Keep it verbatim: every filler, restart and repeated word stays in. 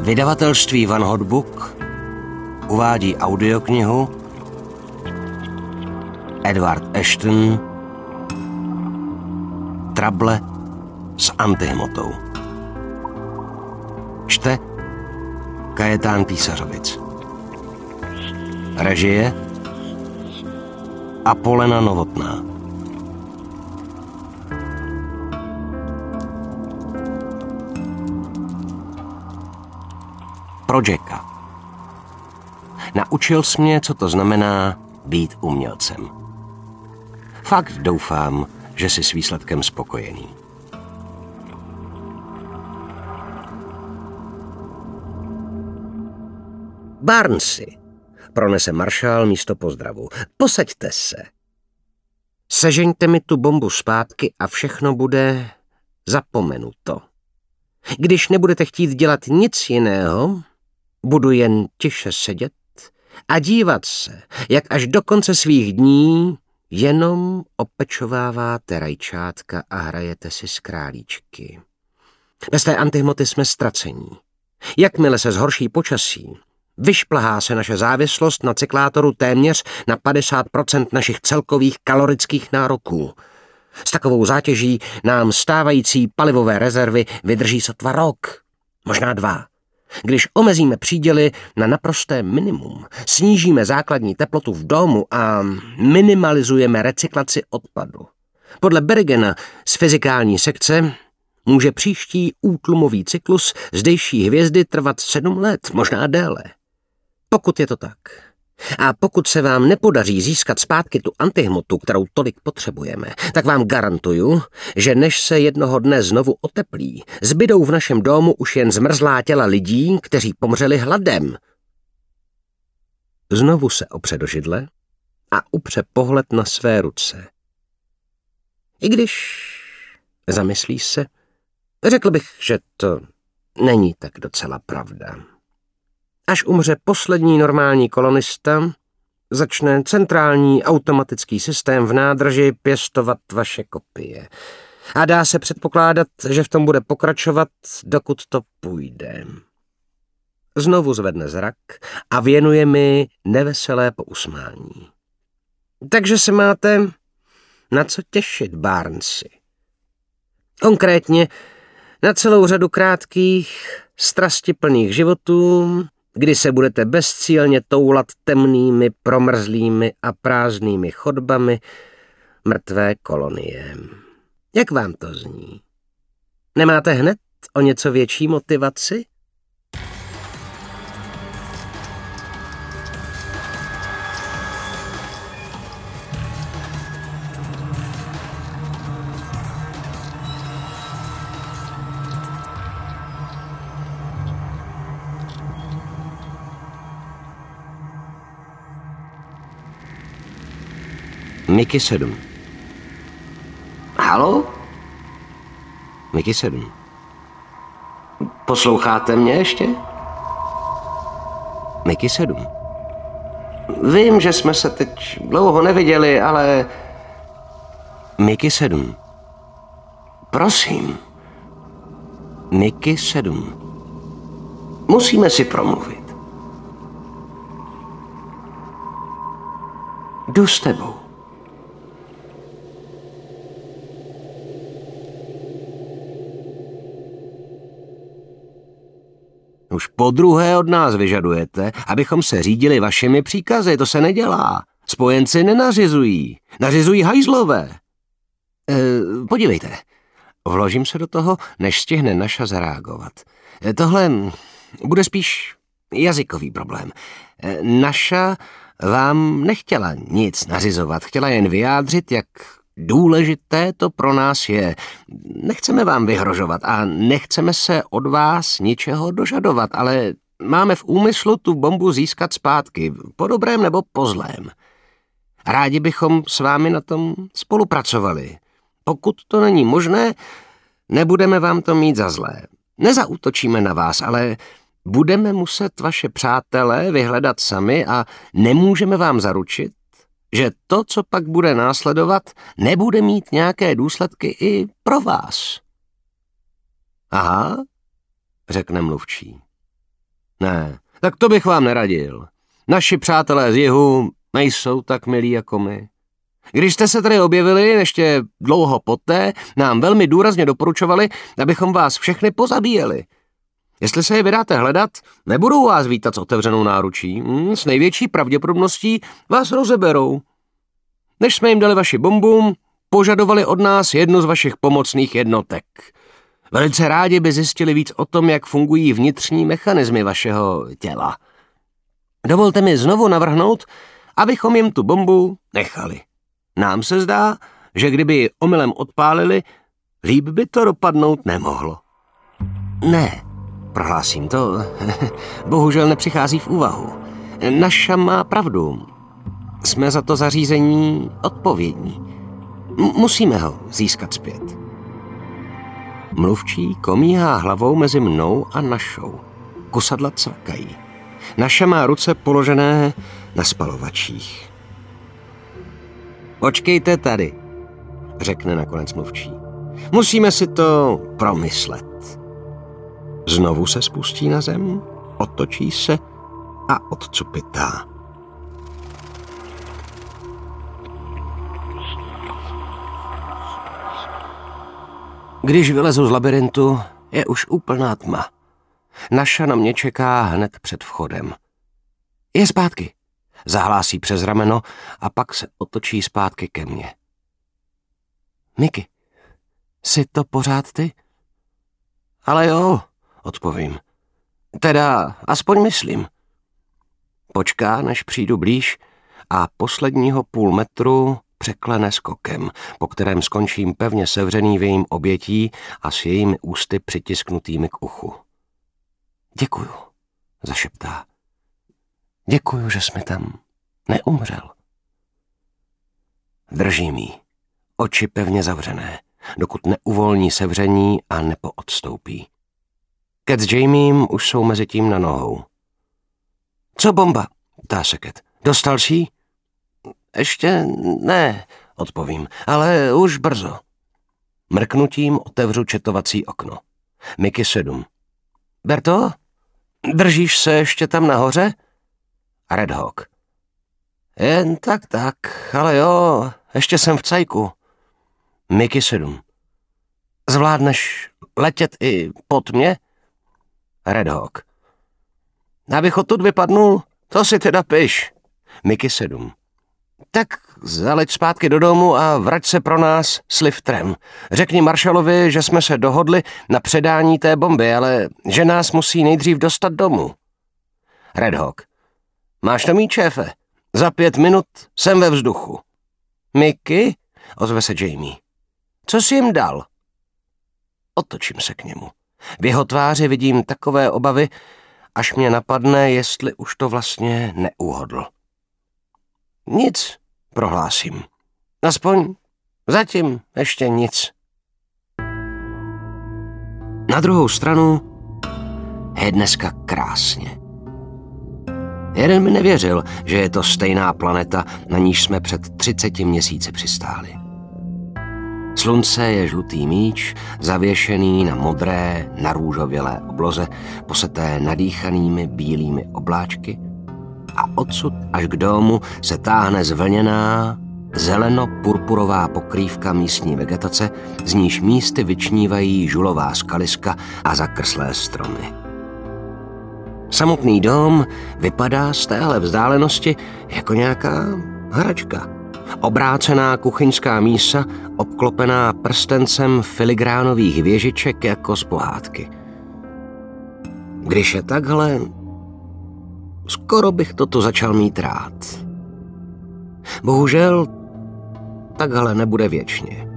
Vydavatelství Van Hot Book uvádí audioknihu Edward Ashton Trable s antihmotou. Čte Kajetán Písařovic. Režie Apolena Novotná. Pro Jacka. Naučil jsi mě, co to znamená být umělcem. Fakt doufám, že jsi s výsledkem spokojený. Barnesi, pronese maršál místo pozdravu. Posaďte se. Sežeňte mi tu bombu zpátky a všechno bude zapomenuto. Když nebudete chtít dělat nic jiného, budu jen tiše sedět a dívat se, jak až do konce svých dní jenom opečováváte rajčátka a hrajete si s králíčky. Bez té antihmoty jsme ztracení. Jakmile se zhorší počasí, vyšplhá se naše závislost na cyklátoru téměř na padesát procent našich celkových kalorických nároků. S takovou zátěží nám stávající palivové rezervy vydrží sotva rok, možná dva. Když omezíme příděly na naprosté minimum, snížíme základní teplotu v domu a minimalizujeme recyklaci odpadu. Podle Bergena z fyzikální sekce může příští útlumový cyklus zdejší hvězdy trvat sedm let, možná déle. Pokud je to tak, a pokud se vám nepodaří získat zpátky tu antihmotu, kterou tolik potřebujeme, tak vám garantuju, že než se jednoho dne znovu oteplí, zbydou v našem domu už jen zmrzlá těla lidí, kteří pomřeli hladem. Znovu se opře do židle a upře pohled na své ruce. I když zamyslíš se, řekl bych, že to není tak docela pravda. Až umře poslední normální kolonista, začne centrální automatický systém v nádrži pěstovat vaše kopie. A dá se předpokládat, že v tom bude pokračovat, dokud to půjde. Znovu zvedne zrak a věnuje mi neveselé pousmání. Takže se máte na co těšit, Barnesi. Konkrétně na celou řadu krátkých, strastiplných životů, kdy se budete bezcílně toulat temnými, promrzlými a prázdnými chodbami mrtvé kolonie. Jak vám to zní? Nemáte hned o něco větší motivaci? Mickey sedm. Haló? Mickey sedm. Posloucháte mě ještě? Mickey sedm. Vím, že jsme se teď dlouho neviděli, ale... Mickey sedm. Prosím. Mickey sedm. Musíme si promluvit. Jdu s tebou. Už podruhé od nás vyžadujete, abychom se řídili vašimi příkazy. To se nedělá. Spojenci nenařizují. Nařizují hajzlové. E, podívejte. Vložím se do toho, než stihne Naša zareagovat. E, tohle bude spíš jazykový problém. E, Naša vám nechtěla nic nařizovat. Chtěla jen vyjádřit, jak důležité to pro nás je. Nechceme vám vyhrožovat a nechceme se od vás ničeho dožadovat, ale máme v úmyslu tu bombu získat zpátky, po dobrém nebo po zlém. Rádi bychom s vámi na tom spolupracovali. Pokud to není možné, nebudeme vám to mít za zlé. Nezaútočíme na vás, ale budeme muset vaše přátelé vyhledat sami a nemůžeme vám zaručit, že to, co pak bude následovat, nebude mít nějaké důsledky i pro vás. Aha, řekne mluvčí. Ne, tak to bych vám neradil. Naši přátelé z jihu nejsou tak milí jako my. Když jste se tady objevili, ještě dlouho poté, nám velmi důrazně doporučovali, abychom vás všechny pozabíjeli. Jestli se je vydáte hledat, nebudou vás vítat s otevřenou náručí. Hmm, s největší pravděpodobností vás rozeberou. Než jsme jim dali vaši bombu, požadovali od nás jednu z vašich pomocných jednotek. Velice rádi by zjistili víc o tom, jak fungují vnitřní mechanismy vašeho těla. Dovolte mi znovu navrhnout, abychom jim tu bombu nechali. Nám se zdá, že kdyby ji omylem odpálili, líp by to dopadnout nemohlo. Ne, prohlásím to, bohužel nepřichází v úvahu. Naša má pravdu. Jsme za to zařízení odpovědní. M- musíme ho získat zpět. Mluvčí komíhá hlavou mezi mnou a našou. Kusadla cvakají. Naša má ruce položené na spalovačích. Počkejte tady, řekne nakonec mluvčí. Musíme si to promyslet. Znovu se spustí na zem, otočí se a odcupitá. Když vylezu z labirintu, je už úplná tma. Naša na mě čeká hned před vchodem. Je zpátky, zahlásí přes rameno a pak se otočí zpátky ke mně. Miky, jsi to pořád ty? Ale jo, odpovím. Teda, aspoň myslím. Počká, než přijdu blíž a posledního půl metru překlene skokem, po kterém skončím pevně sevřený v jejím obětí a s jejími ústy přitisknutými k uchu. Děkuju, zašeptá. Děkuju, že jsi mi tam neumřel. Držím jí, oči pevně zavřené, dokud neuvolní sevření a nepoodstoupí. Cat s Jamiem už jsou mezi tím na nohou. Co bomba? Ptá se Cat. Dostal jsi ji? Ještě ne, odpovím, ale už brzo. Mrknutím otevřu četovací okno. Mickey sedm. Berto, držíš se ještě tam nahoře? Red Hawk. Jen tak tak, ale jo, ještě jsem v cajku. Mickey sedm. Zvládneš letět i pod mě? Red Hawk. Abych odtud vypadnul, to si teda piš. Mickey sedm. Tak zaleď zpátky do domu a vrať se pro nás s liftrem. Řekni Marshallovi, že jsme se dohodli na předání té bomby, ale že nás musí nejdřív dostat domů. Red Hawk. Máš to mít, šéfe? Za pět minut jsem ve vzduchu. Mickey? Ozve se Jamie. Co jsi jim dal? Otočím se k němu. V jeho tváři vidím takové obavy, až mě napadne, jestli už to vlastně neuhodl. Nic, prohlásím. Aspoň zatím ještě nic. Na druhou stranu je dneska krásně. Jeden mi nevěřil, že je to stejná planeta, na níž jsme před třiceti měsíci přistáli. Slunce je žlutý míč, zavěšený na modré, narůžovělé obloze, poseté nadýchanými bílými obláčky, a odsud až k domu se táhne zvlněná, zeleno-purpurová pokrývka místní vegetace, z níž místy vyčnívají žulová skaliska a zakrslé stromy. Samotný dům vypadá z téhle vzdálenosti jako nějaká hračka. Obrácená kuchyňská mísa, obklopená prstencem filigránových věžiček jako z pohádky. Když je takhle, skoro bych toto začal mít rád. Bohužel, takhle nebude věčně.